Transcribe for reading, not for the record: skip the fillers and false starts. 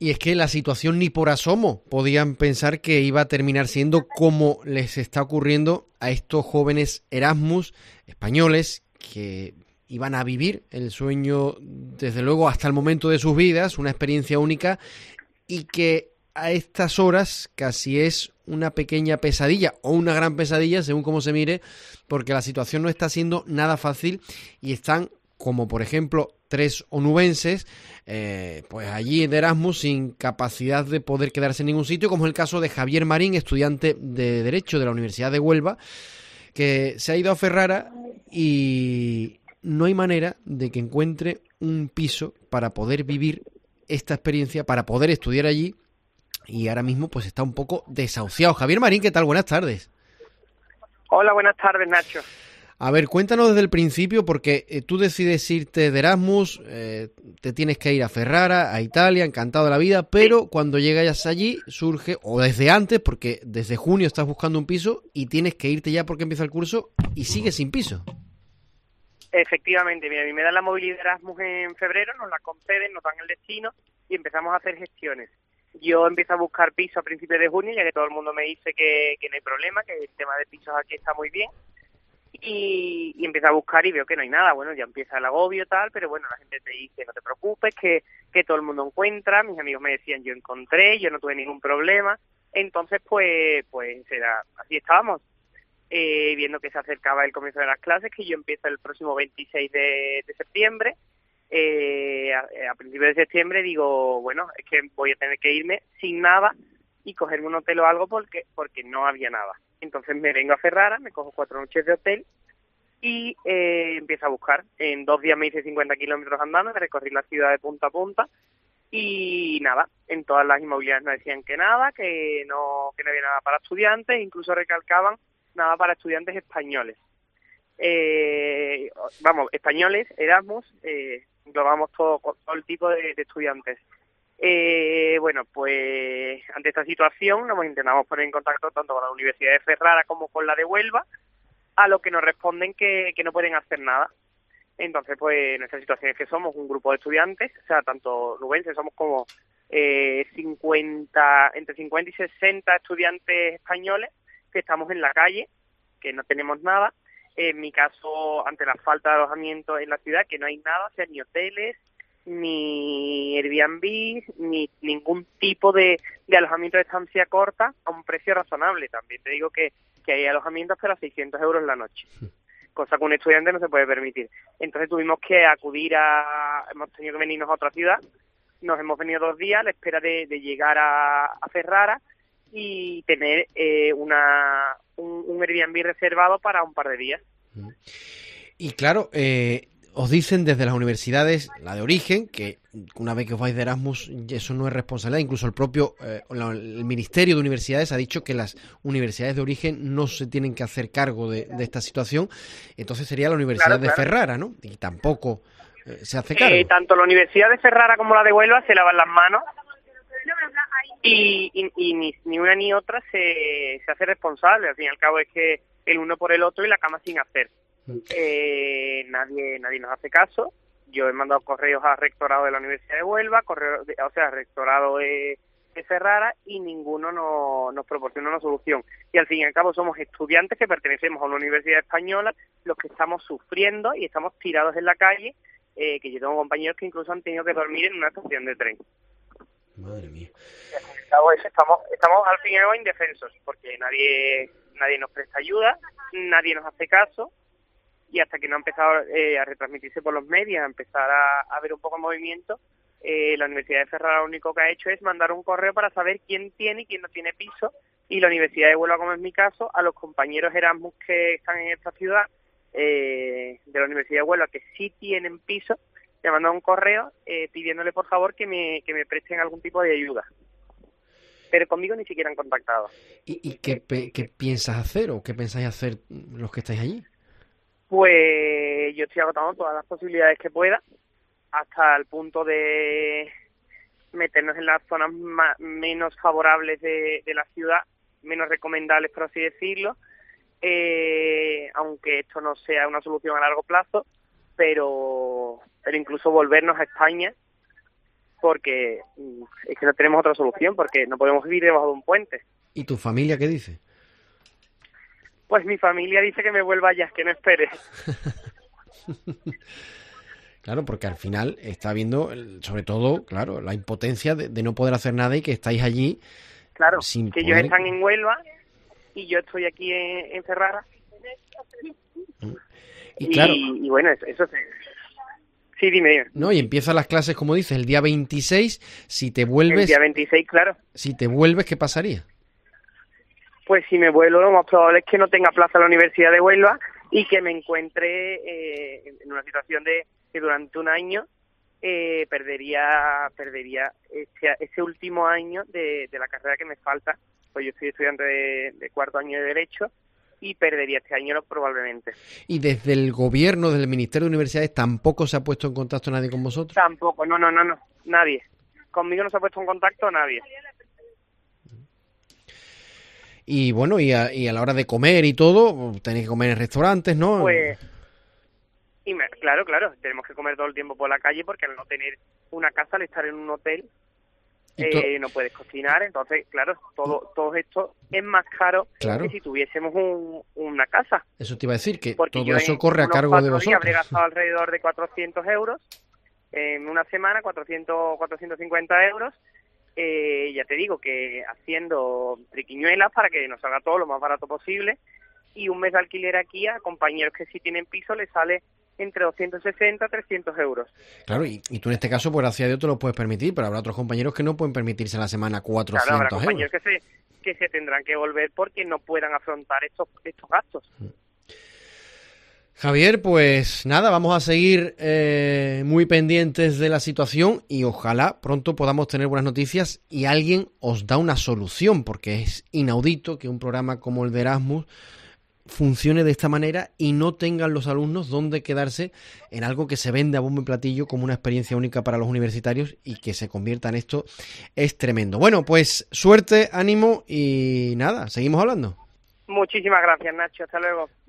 Y es que la situación ni por asomo podían pensar que iba a terminar siendo como les está ocurriendo a estos jóvenes Erasmus españoles que iban a vivir el sueño, desde luego, hasta el momento de sus vidas, una experiencia única, y que a estas horas casi es una pequeña pesadilla o una gran pesadilla, según cómo se mire, porque la situación no está siendo nada fácil y están, como por ejemplo 3 onubenses, pues allí de Erasmus sin capacidad de poder quedarse en ningún sitio, como es el caso de Javier Marín, estudiante de Derecho de la Universidad de Huelva, que se ha ido a Ferrara y no hay manera de que encuentre un piso para poder vivir esta experiencia, para poder estudiar allí, y ahora mismo pues está un poco desahuciado. Javier Marín, ¿qué tal? Buenas tardes. Hola, buenas tardes, Nacho. A ver, cuéntanos desde el principio, porque tú decides irte de Erasmus, te tienes que ir a Ferrara, a Italia, encantado de la vida, pero cuando llegas allí surge, o desde antes, porque desde junio estás buscando un piso y tienes que irte ya porque empieza el curso y sigues sin piso. Efectivamente, mira, a mí me dan la movilidad de Erasmus en febrero, nos la conceden, nos dan el destino y empezamos a hacer gestiones. Yo empiezo a buscar piso a principios de junio, ya que todo el mundo me dice que no hay problema, que el tema de pisos aquí está muy bien. Y empiezo a buscar y veo que no hay nada. Bueno, ya empieza el agobio tal, pero bueno, la gente te dice no te preocupes, que todo el mundo encuentra. Mis amigos me decían yo encontré, yo no tuve ningún problema. Entonces pues así estábamos, viendo que se acercaba el comienzo de las clases, que yo empiezo el próximo 26 de septiembre. A principios de septiembre digo, bueno, es que voy a tener que irme sin nada y cogerme un hotel o algo porque no había nada. Entonces me vengo a Ferrara, me cojo 4 noches de hotel y empiezo a buscar. En 2 días me hice 50 kilómetros andando, me recorrí la ciudad de punta a punta y nada, en todas las inmobiliarias me decían que nada, que no había nada para estudiantes, incluso recalcaban nada para estudiantes españoles. Españoles, Erasmus, englobamos todo el tipo de estudiantes. Bueno, pues ante esta situación nos intentamos poner en contacto tanto con la Universidad de Ferrara como con la de Huelva, a lo que nos responden que no pueden hacer nada. Entonces, pues nuestra situación es que somos un grupo de estudiantes, o sea, tanto nubenses, somos como entre 50 y 60 estudiantes españoles que estamos en la calle, que no tenemos nada. En mi caso, ante la falta de alojamiento en la ciudad, que no hay nada, o sea, ni hoteles, ni Airbnb, ni ningún tipo de alojamiento de estancia corta a un precio razonable. También te digo que hay alojamientos pero a 600 euros la noche, cosa que un estudiante no se puede permitir. Entonces tuvimos que hemos tenido que venirnos a otra ciudad, nos hemos venido 2 días a la espera de llegar a Ferrara y tener un Airbnb reservado para un par de días. Y claro, os dicen desde las universidades, la de origen, que una vez que os vais de Erasmus eso no es responsabilidad. Incluso el propio el Ministerio de Universidades ha dicho que las universidades de origen no se tienen que hacer cargo de esta situación. Entonces sería la Universidad de Ferrara, ¿no? Y tampoco se hace cargo. Tanto la Universidad de Ferrara como la de Huelva se lavan las manos y ni una ni otra se hace responsable. Al fin y al cabo es que el uno por el otro y la cama sin hacer. Nadie nos hace caso. Yo he mandado correos al rectorado de la Universidad de Huelva, al rectorado de Ferrara, y ninguno nos proporciona una solución. Y al fin y al cabo somos estudiantes que pertenecemos a una universidad española los que estamos sufriendo y estamos tirados en la calle, que yo tengo compañeros que incluso han tenido que dormir en una estación de tren. Madre mía. Y al fin y al cabo estamos al fin y al cabo indefensos, porque nadie nos presta ayuda, nadie nos hace caso. Y hasta que no ha empezado a retransmitirse por los medios, a empezar a ver un poco el movimiento, la Universidad de Ferrara lo único que ha hecho es mandar un correo para saber quién tiene y quién no tiene piso, y la Universidad de Huelva, como es mi caso, a los compañeros Erasmus que están en esta ciudad, de la Universidad de Huelva, que sí tienen piso, le han mandado un correo pidiéndole por favor que me presten algún tipo de ayuda. Pero conmigo ni siquiera han contactado. ¿Y qué piensas hacer o qué pensáis hacer los que estáis allí? Pues yo estoy agotando todas las posibilidades que pueda, hasta el punto de meternos en las zonas menos favorables de la ciudad, menos recomendables, por así decirlo, aunque esto no sea una solución a largo plazo, pero incluso volvernos a España porque es que no tenemos otra solución, porque no podemos vivir debajo de un puente. ¿Y tu familia qué dice? Pues mi familia dice que me vuelva ya, que no espere. Claro, porque al final está viendo, sobre todo, claro, la impotencia de no poder hacer nada y que estáis allí. Claro, sin que poder... ellos están en Huelva y yo estoy aquí en Ferrara. Y claro, y bueno, eso sí, dime. No, y empiezan las clases, como dices, el día 26. Si te vuelves... El día 26, claro. Si te vuelves, ¿qué pasaría? Pues si me vuelvo, lo más probable es que no tenga plaza en la Universidad de Huelva y que me encuentre en una situación de que durante un año perdería ese último año de la carrera que me falta. Pues yo soy estudiante de cuarto año de Derecho y perdería este año probablemente. ¿Y desde el gobierno, desde el Ministerio de Universidades, tampoco se ha puesto en contacto nadie con vosotros? Tampoco, no, nadie. Conmigo no se ha puesto en contacto nadie. Y bueno, y a la hora de comer y todo, tenéis que comer en restaurantes, ¿no? Pues, claro, tenemos que comer todo el tiempo por la calle porque al no tener una casa, al estar en un hotel, no puedes cocinar. Entonces, claro, todo esto es más caro que si tuviésemos una casa. Eso te iba a decir, que porque todo eso corre a cargo de vosotros. Habré gastado alrededor de 400 euros en una semana, 450 euros. Ya te digo que haciendo triquiñuelas para que nos salga todo lo más barato posible, y un mes de alquiler aquí a compañeros que sí tienen piso les sale entre 260 a 300 euros. Claro, y tú en este caso, por gracia de Dios, te lo puedes permitir, pero habrá otros compañeros que no pueden permitirse a la semana 400 claro, habrá euros. compañeros que se tendrán que volver porque no puedan afrontar estos gastos. Javier, pues nada, vamos a seguir muy pendientes de la situación y ojalá pronto podamos tener buenas noticias y alguien os da una solución, porque es inaudito que un programa como el de Erasmus funcione de esta manera y no tengan los alumnos dónde quedarse en algo que se vende a bombo y platillo como una experiencia única para los universitarios, y que se convierta en esto es tremendo. Bueno, pues suerte, ánimo y nada, seguimos hablando. Muchísimas gracias, Nacho. Hasta luego.